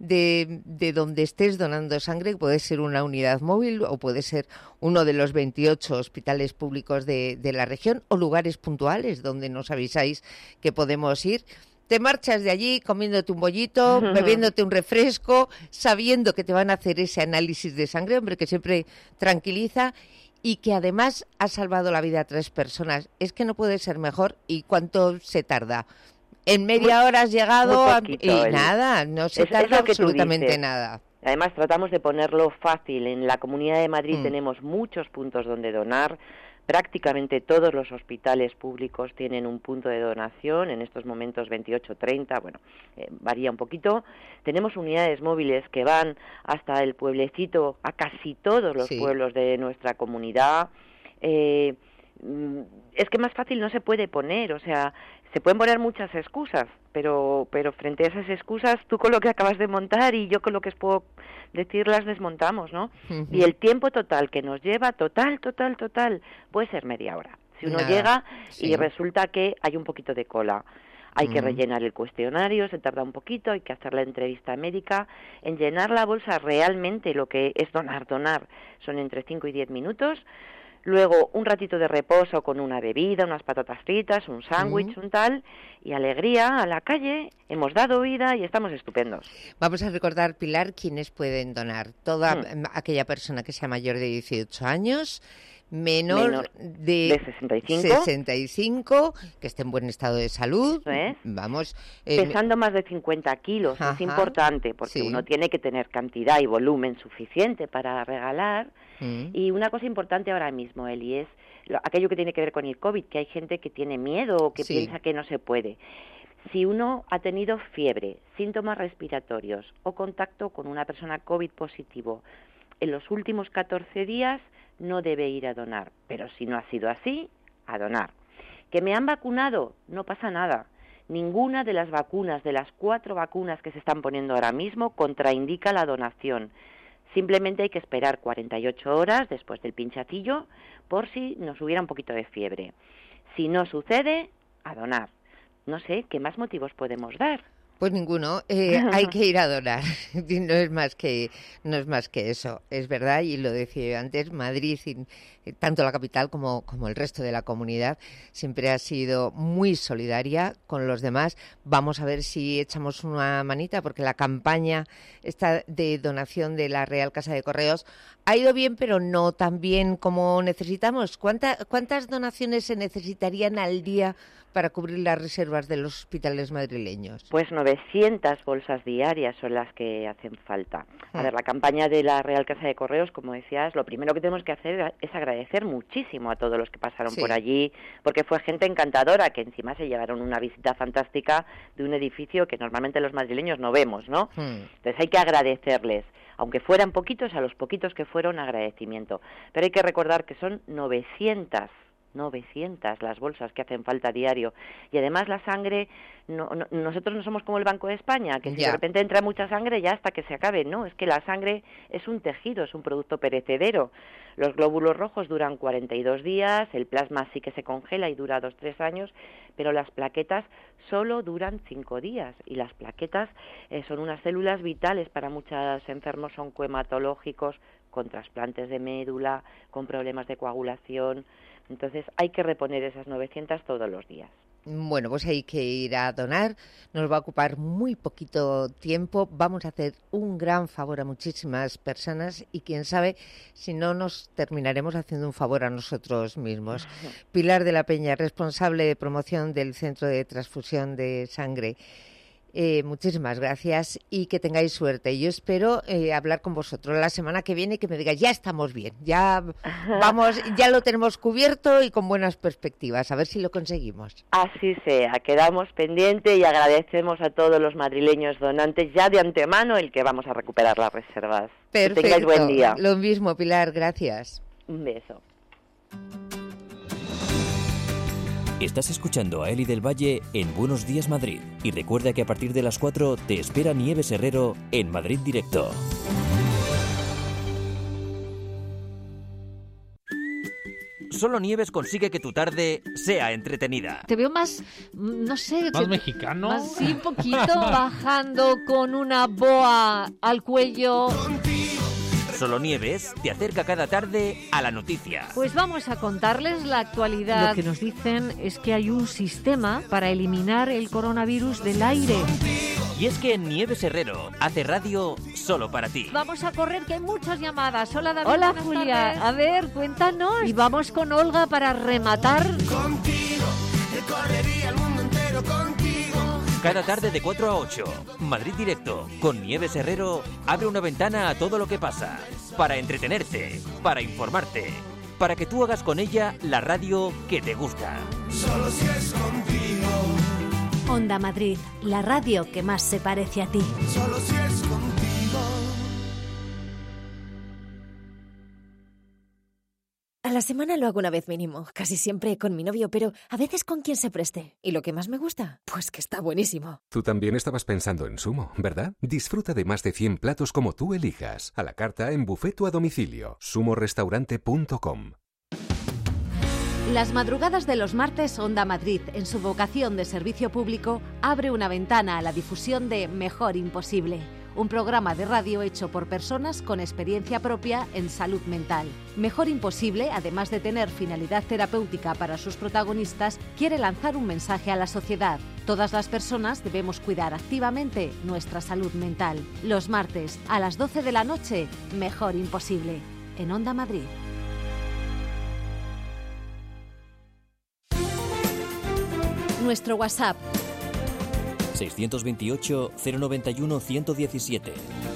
de, de donde estés donando sangre, puede ser una unidad móvil o puede ser uno de los veintiocho hospitales públicos de, de la región o lugares puntuales donde nos avisáis que podemos ir. Te marchas de allí comiéndote un bollito, bebiéndote un refresco, sabiendo que te van a hacer ese análisis de sangre, hombre, que siempre tranquiliza y que además ha salvado la vida a tres personas. Es que no puede ser mejor. ¿Y cuánto se tarda? En media hora has llegado a, poquito, y el, nada, no se es, tarda es lo que tú absolutamente dices. nada. Además, tratamos de ponerlo fácil. En la Comunidad de Madrid Mm. tenemos muchos puntos donde donar. Prácticamente todos los hospitales públicos tienen un punto de donación, en estos momentos veintiocho, treinta, bueno, eh, varía un poquito. Tenemos unidades móviles que van hasta el pueblecito, a casi todos los Sí. pueblos de nuestra comunidad. Eh, mm, es que más fácil no se puede poner, o sea, se pueden poner muchas excusas, pero pero frente a esas excusas, tú con lo que acabas de montar y yo con lo que os puedo decir las desmontamos, ¿no? Uh-huh. Y el tiempo total que nos lleva, total, total, total, puede ser media hora. Si uno Nada, llega sí. y resulta que hay un poquito de cola, hay que Ujú. rellenar el cuestionario, se tarda un poquito, hay que hacer la entrevista médica. En llenar la bolsa realmente lo que es donar, donar, son entre cinco y diez minutos. Luego un ratito de reposo con una bebida, unas patatas fritas, un sándwich, Mm. un tal, y alegría a la calle. Hemos dado vida y estamos estupendos. Vamos a recordar, Pilar, quiénes pueden donar. Toda Mm. em, aquella persona que sea mayor de dieciocho años, menor, Menor de, de sesenta y cinco. sesenta y cinco, que esté en buen estado de salud. Eso es. Vamos. eh, Pesando más de cincuenta kilos, Ajá. es importante, porque Sí. uno tiene que tener cantidad y volumen suficiente para regalar. mm. Y una cosa importante ahora mismo, Eli, es lo- aquello que tiene que ver con el COVID, que hay gente que tiene miedo o que Sí. piensa que no se puede. Si uno ha tenido fiebre, síntomas respiratorios o contacto con una persona COVID positivo en los últimos catorce días, no debe ir a donar. Pero si no ha sido así, a donar. ¿Que me han vacunado? No pasa nada. Ninguna de las vacunas, de las cuatro vacunas que se están poniendo ahora mismo, contraindica la donación. Simplemente hay que esperar cuarenta y ocho horas después del pinchacillo por si nos hubiera un poquito de fiebre. Si no sucede, a donar. No sé, ¿qué más motivos podemos dar? Pues ninguno, eh, hay que ir a donar, no es más que no es más que eso, es verdad, y lo decía yo antes, Madrid, y, tanto la capital como, como el resto de la comunidad, siempre ha sido muy solidaria con los demás. Vamos a ver si echamos una manita, porque la campaña esta de donación de la Real Casa de Correos ha ido bien, pero no tan bien como necesitamos. ¿Cuánta, ¿Cuántas donaciones se necesitarían al día para cubrir las reservas de los hospitales madrileños? Pues novecientas bolsas diarias son las que hacen falta. A ver, la campaña de la Real Casa de Correos, como decías, lo primero que tenemos que hacer es agradecer muchísimo a todos los que pasaron Sí. por allí, porque fue gente encantadora, que encima se llevaron una visita fantástica de un edificio que normalmente los madrileños no vemos, ¿no? Hmm. Entonces hay que agradecerles, aunque fueran poquitos, a los poquitos que fueron, agradecimiento. Pero hay que recordar que son novecientas novecientas las bolsas que hacen falta a diario, y además la sangre, no, no, nosotros no somos como el Banco de España, que si Ya. de repente entra mucha sangre ya hasta que se acabe. No, es que la sangre es un tejido, es un producto perecedero. Los glóbulos rojos duran cuarenta y dos días, el plasma sí que se congela y dura dos tres años, pero las plaquetas solo duran cinco días, y las plaquetas eh, son unas células vitales para muchos enfermos oncohematológicos, con trasplantes de médula, con problemas de coagulación. Entonces hay que reponer esas novecientas todos los días. Bueno, pues hay que ir a donar, nos va a ocupar muy poquito tiempo, vamos a hacer un gran favor a muchísimas personas y quién sabe si no nos terminaremos haciendo un favor a nosotros mismos. Pilar de la Peña, responsable de promoción del Centro de Transfusión de Sangre. Eh, muchísimas gracias y que tengáis suerte. Yo espero eh, hablar con vosotros la semana que viene y que me digáis, ya estamos bien, ya vamos, ya lo tenemos cubierto y con buenas perspectivas, a ver si lo conseguimos. Así sea, quedamos pendientes y agradecemos a todos los madrileños donantes ya de antemano el que vamos a recuperar las reservas. Perfecto. Que tengáis buen día. Lo mismo, Pilar, gracias. Un beso. Estás escuchando a Eli del Valle en Buenos Días Madrid. Y recuerda que a partir de las cuatro te espera Nieves Herrero en Madrid Directo. Solo Nieves consigue que tu tarde sea entretenida. Te veo más, mm, no sé... ¿Más que- mexicano? Más, sí, un poquito, bajando con una boa al cuello. Solo Nieves te acerca cada tarde a la noticia. Pues vamos a contarles la actualidad. Lo que nos dicen es que hay un sistema para eliminar el coronavirus del aire. Y es que Nieves Herrero hace radio solo para ti. Vamos a correr, que hay muchas llamadas. Hola, David. Hola, buenas Julia. tardes. A ver, cuéntanos. Y vamos con Olga para rematar. Contigo, recorrería el mundo entero contigo. Cada tarde de cuatro a ocho, Madrid Directo, con Nieves Herrero, abre una ventana a todo lo que pasa. Para entretenerte, para informarte, para que tú hagas con ella la radio que te gusta. Solo si es contigo. Onda Madrid, la radio que más se parece a ti. Solo si es contigo. A la semana lo hago una vez mínimo, casi siempre con mi novio, pero a veces con quien se preste. ¿Y lo que más me gusta? Pues que está buenísimo. Tú también estabas pensando en Sumo, ¿verdad? Disfruta de más de cien platos como tú elijas. A la carta en buffet o a domicilio. sumo restaurante punto com. Las madrugadas de los martes, Onda Madrid, en su vocación de servicio público, abre una ventana a la difusión de Mejor Imposible, un programa de radio hecho por personas con experiencia propia en salud mental. Mejor Imposible, además de tener finalidad terapéutica para sus protagonistas, quiere lanzar un mensaje a la sociedad. Todas las personas debemos cuidar activamente nuestra salud mental. Los martes, a las doce de la noche, Mejor Imposible, en Onda Madrid. Nuestro WhatsApp seiscientos veintiocho, cero noventa y uno, ciento diecisiete.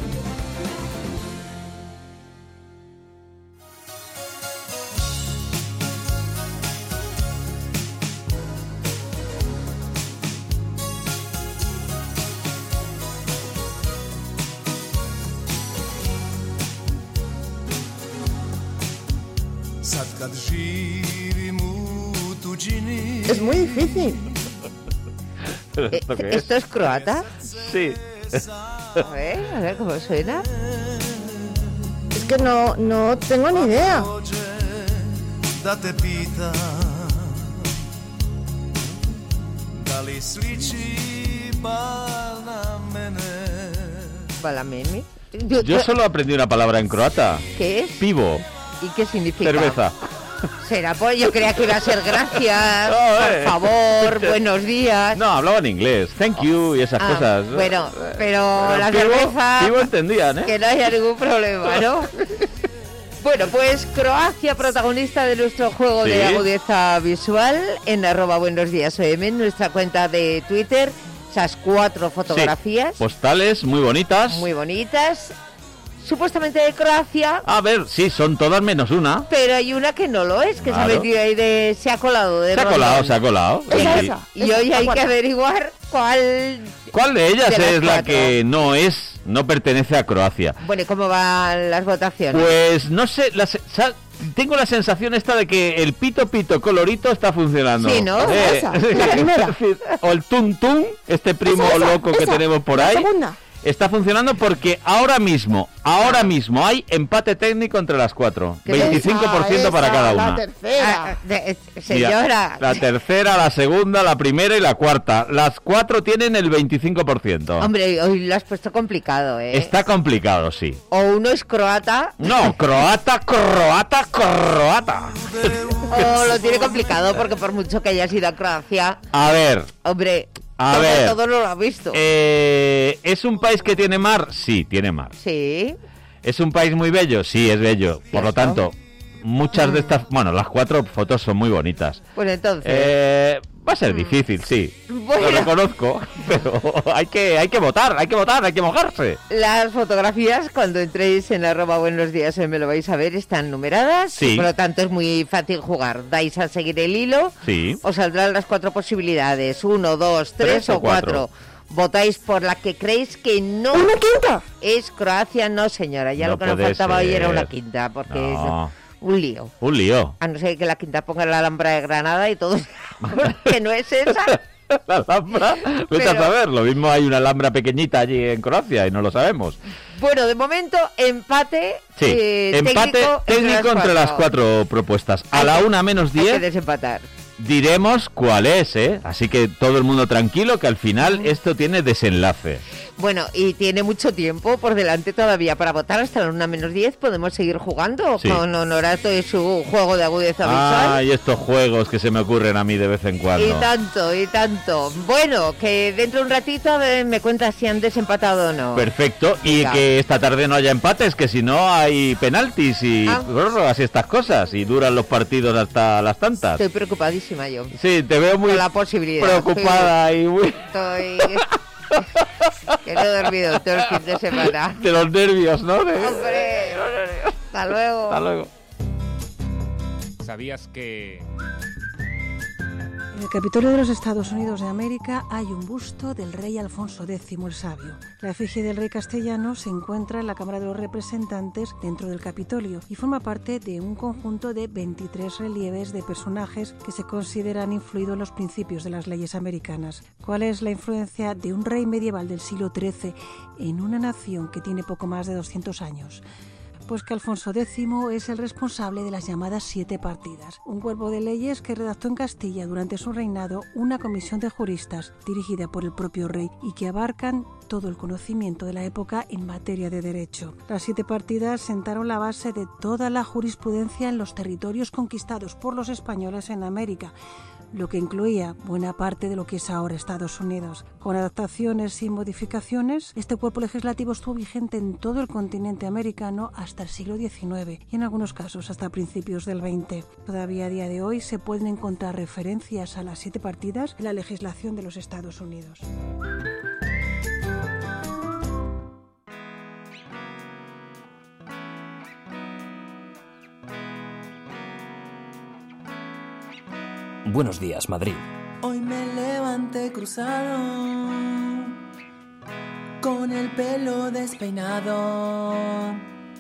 Es muy difícil. ¿Esto qué es? ¿Esto es croata? Sí. A ver, a ver cómo suena. Es que no, no tengo ni idea. Da te pita da li sliči pa na mene. Balamemi. Yo solo aprendí una palabra en croata. ¿Qué es? Pivo. ¿Y qué significa? Cerveza. Será, pues yo creía que iba a ser gracias, No, por eh. favor, buenos días. No, hablaba en inglés. Thank you y esas Ah, cosas. Bueno, pero Pero la pivo- cerveza... pivo entendían, ¿eh? Que no haya ningún problema, ¿no? Bueno, pues Croacia, protagonista de nuestro juego Sí. de agudeza visual, en arroba buenos días O M, en nuestra cuenta de Twitter, esas cuatro fotografías Postales muy bonitas. muy bonitas, supuestamente de Croacia, A ver, sí, son todas menos una. pero hay una que no lo es, que se ha Claro. metido ahí de... se ha colado de Se ha rondón. colado, se ha colado. Esa, Y- esa. Y hoy hay que averiguar cuál... ¿Cuál de ellas de las es la cuatro. que no es, no pertenece a Croacia? Bueno, ¿y cómo van las votaciones? Pues no sé, la se- sa- tengo la sensación esta de que el pito pito colorito está funcionando. Sí, ¿no? Eh, Esa, la primera. O el tun tun, este primo Esa, esa, loco que esa, tenemos por la ahí. segunda. Está funcionando porque ahora mismo, ahora mismo hay empate técnico entre las cuatro. ¿Qué? veinticinco por ciento para Esa, cada la una. tercera. Ah, de- eh, Mira, señora. la tercera, la segunda, la primera y la cuarta. Las cuatro tienen el veinticinco por ciento. Hombre, hoy lo has puesto complicado, ¿eh? Está complicado, sí. O uno es croata No, croata, croata, croata. o lo tiene complicado porque por mucho que hayas ido a Croacia, A ver, hombre, A todo, ver. todo no lo ha visto. eh, ¿es un país que tiene mar? Sí, tiene mar. Sí. ¿Es un país muy bello? Sí, es bello. Por lo tanto, muchas de estas, bueno, las cuatro fotos son muy bonitas. Pues entonces, Eh, va a ser difícil, sí. Bueno. Lo reconozco, pero hay que, hay que votar, hay que votar, hay que mojarse. las fotografías, cuando entréis en arroba buenos días, me lo vais a ver, están numeradas. Sí. Y por lo tanto es muy fácil jugar. Dais a seguir el hilo. Sí. Os saldrán las cuatro posibilidades, uno, dos, tres, Tres o o cuatro. cuatro. Votáis por la que creéis que no ¿Una quinta? es Croacia, no señora. Ya No lo que nos puede faltaba hoy era ser. una quinta, porque No. es un lío. Un lío. A no ser que la quinta ponga la Alhambra de Granada y todo, que no es esa. La Alhambra, vete Pero- a saber, lo mismo hay una Alhambra pequeñita allí en Croacia y no lo sabemos. Bueno, de momento, empate. Sí, eh, empate técnico, técnico entre las cuatro propuestas. A Hay la que- una menos Hay que diez desempatar. diremos cuál es, ¿eh? Así que todo el mundo tranquilo que al final esto tiene desenlace. Bueno, y tiene mucho tiempo por delante todavía para votar. Hasta la una menos diez podemos seguir jugando Sí. con Honorato y su juego de agudeza Ah, visual. y estos juegos que se me ocurren a mí de vez en cuando. Y tanto, y tanto. Bueno, que dentro de un ratito a ver, me cuentas si han desempatado o no. Perfecto, y Venga. que esta tarde no haya empates, que si no hay penaltis y Ah. prórrogas y estas cosas, y duran los partidos hasta las tantas. Estoy preocupadísima. preocupadísima yo. Sí, te veo muy con la posibilidad. preocupada Estoy, y muy... Estoy... que no he dormido todo el fin de semana. De los nervios, ¿no? De... Hombre, hasta luego. Hasta luego. ¿Sabías que...? En el Capitolio de los Estados Unidos de América hay un busto del rey Alfonso décimo el Sabio. La efigie del rey castellano se encuentra en la Cámara de los Representantes dentro del Capitolio y forma parte de un conjunto de veintitrés relieves de personajes que se consideran influidos en los principios de las leyes americanas. ¿Cuál es la influencia de un rey medieval del siglo trece en una nación que tiene poco más de doscientos años? Pues que Alfonso décimo es el responsable de las llamadas siete partidas, un cuerpo de leyes que redactó en Castilla durante su reinado una comisión de juristas dirigida por el propio rey y que abarcan todo el conocimiento de la época en materia de derecho. Las siete partidas sentaron la base de toda la jurisprudencia en los territorios conquistados por los españoles en América, lo que incluía buena parte de lo que es ahora Estados Unidos. Con adaptaciones y modificaciones, este cuerpo legislativo estuvo vigente en todo el continente americano hasta el siglo diecinueve y en algunos casos hasta principios del veinte. Todavía a día de hoy se pueden encontrar referencias a las siete partidas en la legislación de los Estados Unidos. Buenos días, Madrid. Hoy me levanté cruzado, con el pelo despeinado.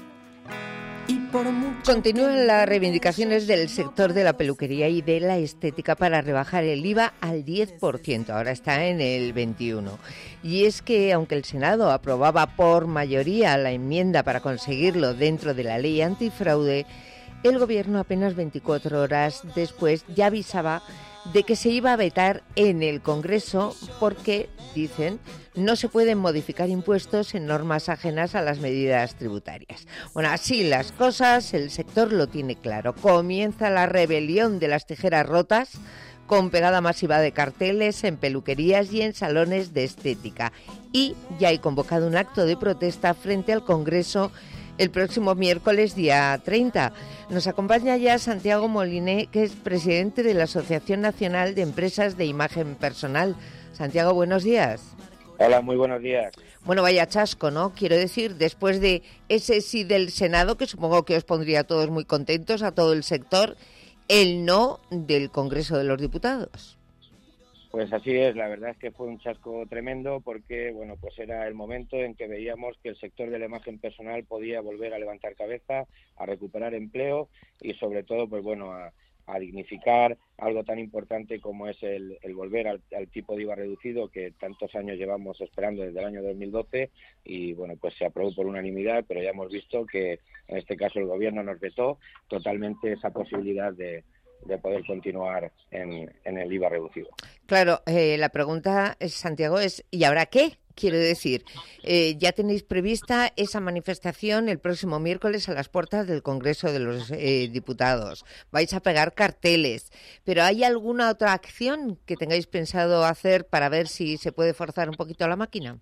Y por mucho Continúan las reivindicaciones del sector de la peluquería y de la estética para rebajar el I V A al diez por ciento, ahora está en el veintiuno por ciento. Y es que, aunque el Senado aprobaba por mayoría la enmienda para conseguirlo dentro de la ley antifraude, el Gobierno apenas veinticuatro horas después ya avisaba de que se iba a vetar en el Congreso porque, dicen, no se pueden modificar impuestos en normas ajenas a las medidas tributarias. Bueno, así las cosas, el sector lo tiene claro. Comienza la rebelión de las tijeras rotas con pegada masiva de carteles en peluquerías y en salones de estética. Y ya hay convocado un acto de protesta frente al Congreso el próximo miércoles, día treinta. Nos acompaña ya Santiago Moliné, que es presidente de la Asociación Nacional de Empresas de Imagen Personal. Santiago, buenos días. Hola, muy buenos días. Bueno, vaya chasco, ¿no? Quiero decir, después de ese sí del Senado, que supongo que os pondría a todos muy contentos, a todo el sector, el no del Congreso de los Diputados. Pues así es, la verdad es que fue un chasco tremendo porque, bueno, pues era el momento en que veíamos que el sector de la imagen personal podía volver a levantar cabeza, a recuperar empleo y sobre todo, pues bueno, a, a dignificar algo tan importante como es el, el volver al, al tipo de I V A reducido que tantos años llevamos esperando desde el año dos mil doce y, bueno, pues se aprobó por unanimidad, pero ya hemos visto que en este caso el Gobierno nos vetó totalmente esa posibilidad de de poder continuar en, en el I V A reducido. Claro, eh, la pregunta, Santiago, es ¿y ahora qué? Quiero decir, eh, ya tenéis prevista esa manifestación el próximo miércoles a las puertas del Congreso de los eh, Diputados. Vais a pegar carteles, pero ¿hay alguna otra acción que tengáis pensado hacer para ver si se puede forzar un poquito la máquina?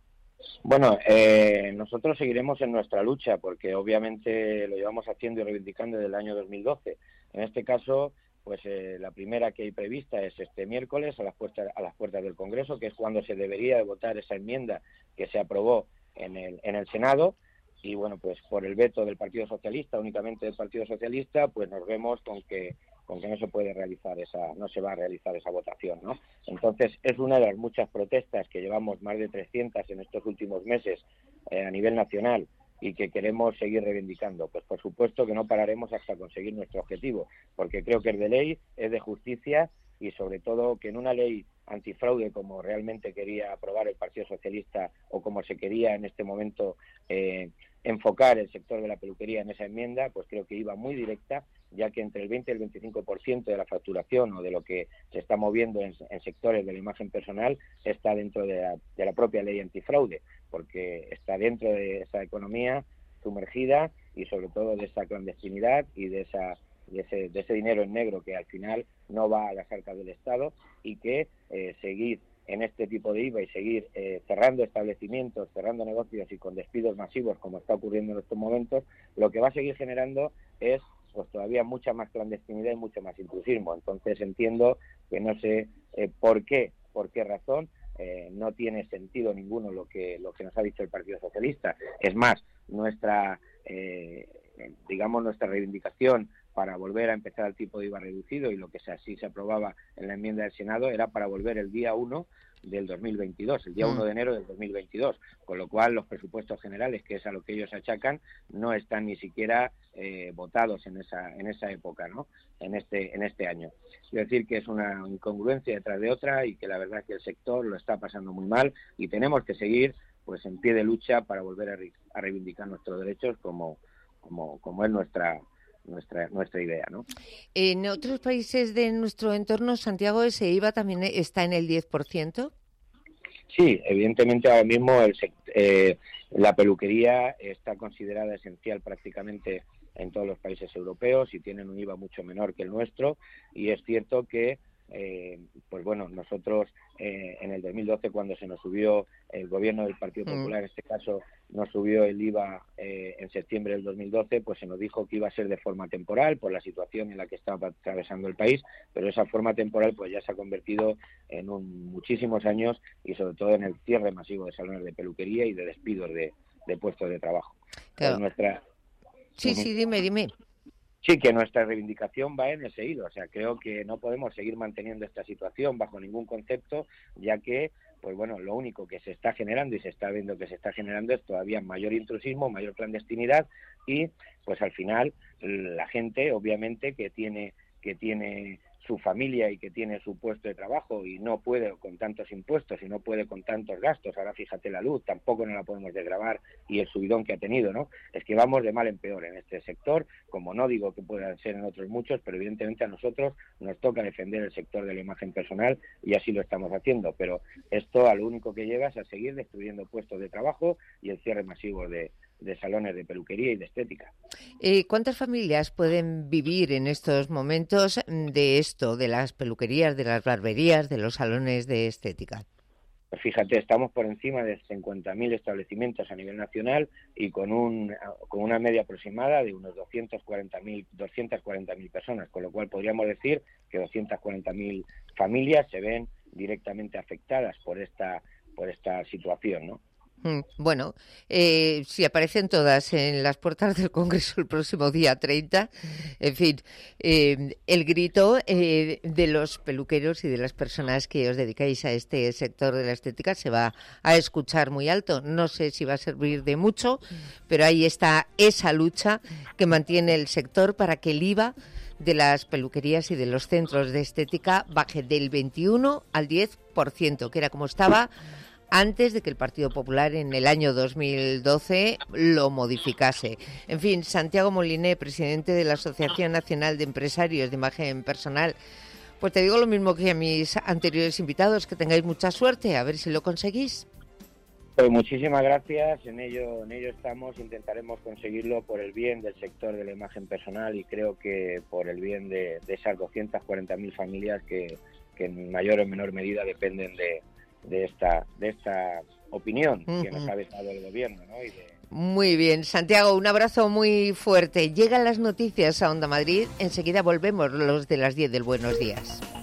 Bueno, eh, nosotros seguiremos en nuestra lucha porque obviamente lo llevamos haciendo y reivindicando desde el año dos mil doce. En este caso, pues eh, la primera que hay prevista es este miércoles a las puertas a las puertas del Congreso, que es cuando se debería de votar esa enmienda que se aprobó en el en el Senado. Y bueno, pues por el veto del Partido Socialista, únicamente del Partido Socialista, pues nos vemos con que con que no se puede realizar esa, no se va a realizar esa votación, ¿no? Entonces es una de las muchas protestas que llevamos más de trescientas en estos últimos meses eh, a nivel nacional y que queremos seguir reivindicando. Pues por supuesto que no pararemos hasta conseguir nuestro objetivo, porque creo que es de ley, es de justicia y sobre todo que en una ley antifraude como realmente quería aprobar el Partido Socialista o como se quería en este momento eh, enfocar el sector de la peluquería en esa enmienda, pues creo que iba muy directa, ya que entre el veinte y el veinticinco por ciento de la facturación o de lo que se está moviendo en, en sectores de la imagen personal está dentro de la, de la propia ley antifraude, porque está dentro de esa economía sumergida y sobre todo de esa clandestinidad y de esa de ese, de ese dinero en negro que al final no va a las arcas del Estado y que eh, seguir en este tipo de I V A y seguir eh, cerrando establecimientos, cerrando negocios y con despidos masivos como está ocurriendo en estos momentos, lo que va a seguir generando es pues todavía mucha más clandestinidad y mucho más intrusismo. Entonces entiendo que no sé eh, por qué, por qué razón, eh, no tiene sentido ninguno lo que lo que nos ha dicho el Partido Socialista. Es más, nuestra eh, digamos nuestra reivindicación para volver a empezar el tipo de I V A reducido, y lo que así se aprobaba en la enmienda del Senado, era para volver el día uno del dos mil veintidós, el día uno de enero del dos mil veintidós, con lo cual los presupuestos generales, que es a lo que ellos achacan, no están ni siquiera eh, votados en esa en esa época, ¿no? En este en este año. Es decir, que es una incongruencia detrás de otra, y que la verdad es que el sector lo está pasando muy mal, y tenemos que seguir pues en pie de lucha para volver a, re, a reivindicar nuestros derechos como como como es nuestra nuestra nuestra idea, ¿no? En otros países de nuestro entorno, Santiago, ese I V A también está en el diez por ciento. Sí, evidentemente ahora mismo el, eh, la peluquería está considerada esencial prácticamente en todos los países europeos y tienen un I V A mucho menor que el nuestro, y es cierto que Eh, pues bueno, nosotros eh, en el dos mil doce, cuando se nos subió el gobierno del Partido Popular, en este caso nos subió el I V A eh, en septiembre del dos mil doce, pues se nos dijo que iba a ser de forma temporal por la situación en la que estaba atravesando el país, pero esa forma temporal pues ya se ha convertido en un, muchísimos años, y sobre todo en el cierre masivo de salones de peluquería y de despidos de, de puestos de trabajo. Claro. Pues nuestra... Sí, sí, dime, dime. Sí, que nuestra reivindicación va en ese hilo. O sea, creo que no podemos seguir manteniendo esta situación bajo ningún concepto, ya que, pues bueno, lo único que se está generando y se está viendo que se está generando es todavía mayor intrusismo, mayor clandestinidad, y pues al final la gente, obviamente, que tiene que tiene su familia y que tiene su puesto de trabajo y no puede con tantos impuestos y no puede con tantos gastos. Ahora fíjate la luz, tampoco no la podemos desgravar, y el subidón que ha tenido, ¿no? Es que vamos de mal en peor en este sector, como no digo que puedan ser en otros muchos, pero evidentemente a nosotros nos toca defender el sector de la imagen personal, y así lo estamos haciendo, pero esto a lo único que lleva es a seguir destruyendo puestos de trabajo y el cierre masivo de, de salones de peluquería y de estética. Eh, ¿Cuántas familias pueden vivir en estos momentos de esto, de las peluquerías, de las barberías, de los salones de estética? Pues fíjate, estamos por encima de cincuenta mil establecimientos a nivel nacional, y con un con una media aproximada de unos doscientas cuarenta mil personas, con lo cual podríamos decir que doscientas cuarenta mil familias se ven directamente afectadas por esta por esta situación, ¿no? Bueno, eh, si aparecen todas en las puertas del Congreso el próximo día treinta, en fin, eh, el grito eh, de los peluqueros y de las personas que os dedicáis a este sector de la estética se va a escuchar muy alto. No sé si va a servir de mucho, pero ahí está esa lucha que mantiene el sector para que el I V A de las peluquerías y de los centros de estética baje del veintiuno al diez por ciento, que era como estaba antes de que el Partido Popular en el año dos mil doce lo modificase. En fin, Santiago Moliné, presidente de la Asociación Nacional de Empresarios de Imagen Personal, pues te digo lo mismo que a mis anteriores invitados, que tengáis mucha suerte, a ver si lo conseguís. Pues muchísimas gracias, en ello, en ello estamos, intentaremos conseguirlo por el bien del sector de la imagen personal, y creo que por el bien de, de esas doscientas cuarenta mil familias que, que en mayor o menor medida dependen de de esta de esta opinión uh-huh. que nos ha dado el gobierno, ¿no? Y de... Muy bien, Santiago, un abrazo muy fuerte. Llegan las noticias a Onda Madrid, enseguida volvemos los de las diez del Buenos Días.